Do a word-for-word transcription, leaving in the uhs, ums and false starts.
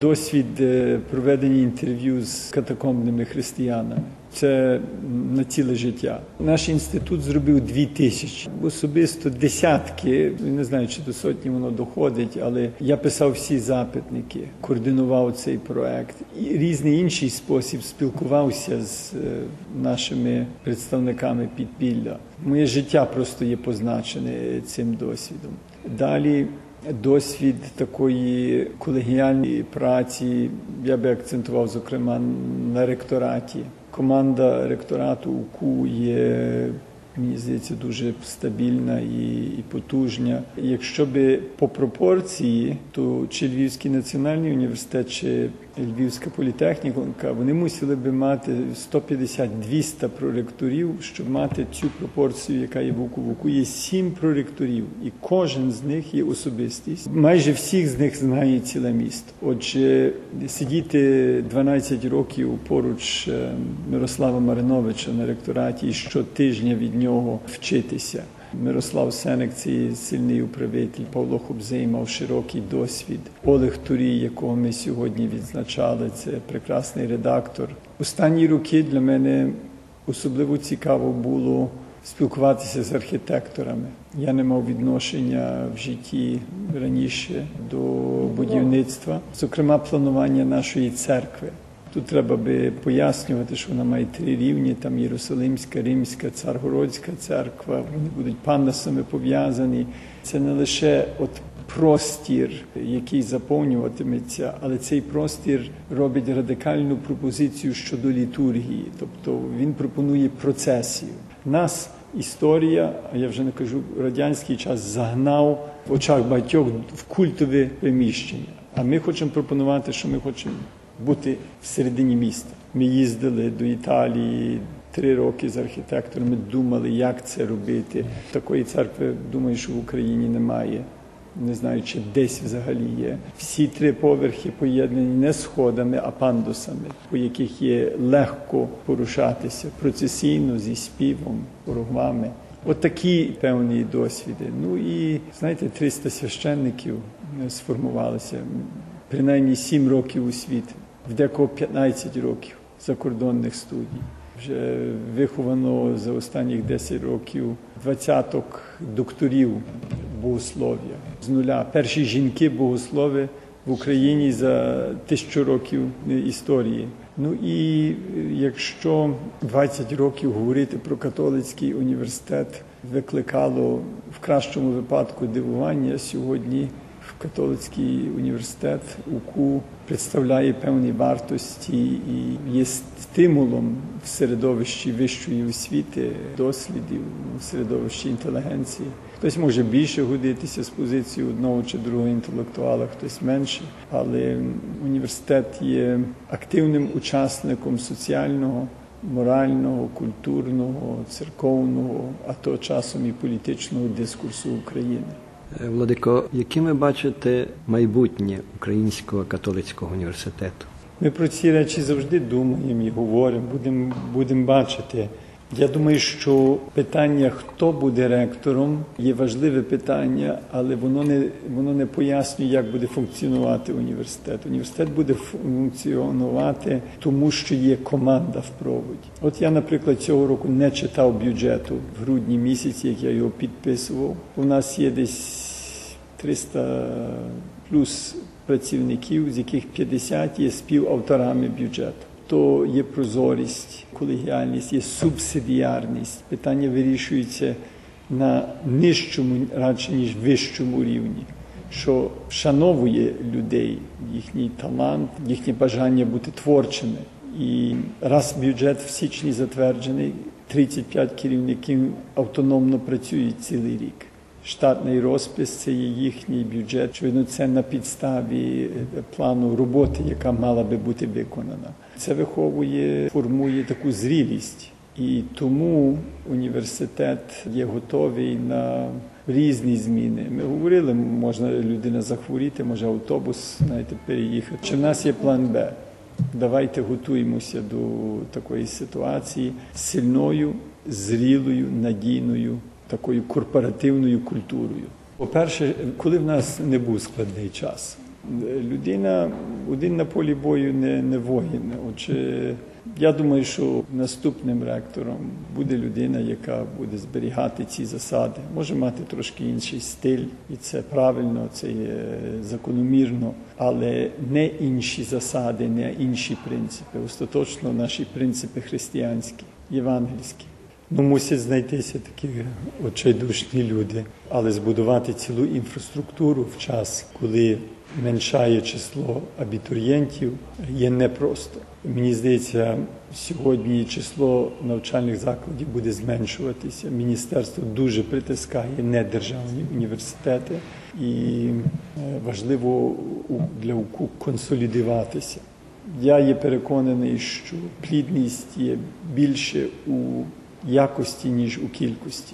Досвід проведення інтерв'ю з катакомбними християнами. Це на ціле життя. Наш інститут зробив дві тисячі. Особисто десятки, не знаю, чи до сотні воно доходить, але я писав всі запитники, координував цей проект. І різний інший спосіб спілкувався з нашими представниками підпілля. Моє життя просто є позначене цим досвідом. Далі досвід такої колегіальної праці, я би акцентував, зокрема, на ректораті. Команда ректорату УКУ є, мені здається, дуже стабільна і, і потужна. Якщо би по пропорції, то чи Львівський національний університет, чи Львівська політехніка, вони мусили би мати сто п'ятдесят - двісті проректорів, щоб мати цю пропорцію, яка є в УКУ. В УКУ є сім проректорів, і кожен з них є особистість. Майже всіх з них знає ціле місто. Отже, сидіти дванадцять років поруч Мирослава Мариновича на ректораті і щотижня від нього вчитися. Мирослав Сенек – це сильний управитель, Павло Хобзей мав широкий досвід. Олег Турій, якого ми сьогодні відзначали, це прекрасний редактор. Останні роки для мене особливо цікаво було спілкуватися з архітекторами. Я не мав відношення в житті раніше до будівництва, зокрема планування нашої церкви. Тут треба би пояснювати, що вона має три рівні, там Єрусалимська, Римська, Царгородська церква, вони будуть пандусами пов'язані. Це не лише от простір, який заповнюватиметься, але цей простір робить радикальну пропозицію щодо літургії, тобто він пропонує процесію. Нас історія, а я вже не кажу, радянський час загнав в очах багатьох в культове приміщення, а ми хочемо пропонувати, що ми хочемо бути всередині міста. Ми їздили до Італії три роки з архітекторами, думали, як це робити. Такої церкви, думаю, що в Україні немає. Не знаю, чи десь взагалі є. Всі три поверхи поєднані не сходами, а пандусами, по яких є легко порушатися процесійно, зі співом, хорогвами. От такі певні досвіди. Ну і, знаєте, триста священників сформувалися. Принаймні сім років у світі, в декого п'ятнадцять років закордонних студій. Вже виховано за останніх десять років двадцяток докторів богослов'я. З нуля. Перші жінки-богослови в Україні за тисячу років історії. Ну і якщо двадцять років говорити про католицький університет викликало в кращому випадку дивування, сьогодні католицький університет УКУ представляє певні вартості і є стимулом в середовищі вищої освіти, дослідів, в середовищі інтелігенції. Хтось може більше годитися з позиції одного чи другого інтелектуала, хтось менше, але університет є активним учасником соціального, морального, культурного, церковного, а то часом і політичного дискурсу України. Владико, яким ви бачите майбутнє Українського католицького університету? Ми про ці речі завжди думаємо і говоримо, будемо будемо бачити. Я думаю, що питання, хто буде ректором, є важливе питання, але воно не, воно не пояснює, як буде функціонувати університет. Університет буде функціонувати, тому що є команда в проводі. От я, наприклад, цього року не читав бюджету в грудні місяці, як я його підписував. У нас є десь триста плюс працівників, з яких п'ятдесят є співавторами бюджету. То є прозорість, колегіальність, є субсидіарність. Питання вирішується на нижчому, радше, ніж вищому рівні, що вшановує людей, їхній талант, їхнє бажання бути творчими. І раз бюджет в січні затверджений, тридцять п'ять керівників автономно працюють цілий рік. Штатний розпис – це є їхній бюджет. Очевидно, це на підставі плану роботи, яка мала би бути виконана. Це виховує, формує таку зрілість. І тому університет є готовий на різні зміни. Ми говорили, можна людина захворіти, може автобус, знаєте, переїхати. Чи в нас є план Б? Давайте готуємося до такої ситуації сильною, зрілою, надійною, такою корпоративною культурою. По-перше, коли в нас не був складний час, Людина один на полі бою не, не воїн. Отже, я думаю, що наступним ректором буде людина, яка буде зберігати ці засади. Може мати трошки інший стиль, і це правильно, це є закономірно, але не інші засади, не інші принципи. Остаточно наші принципи християнські, євангельські. Ну, мусять знайтися такі очайдушні люди, але збудувати цілу інфраструктуру в час, коли меншає число абітурієнтів, є непросто. Мені здається, сьогодні число навчальних закладів буде зменшуватися. Міністерство дуже притискає недержавні університети і важливо для УКУ консолідуватися. Я є переконаний, що плідність є більше у якості, ніж у кількості.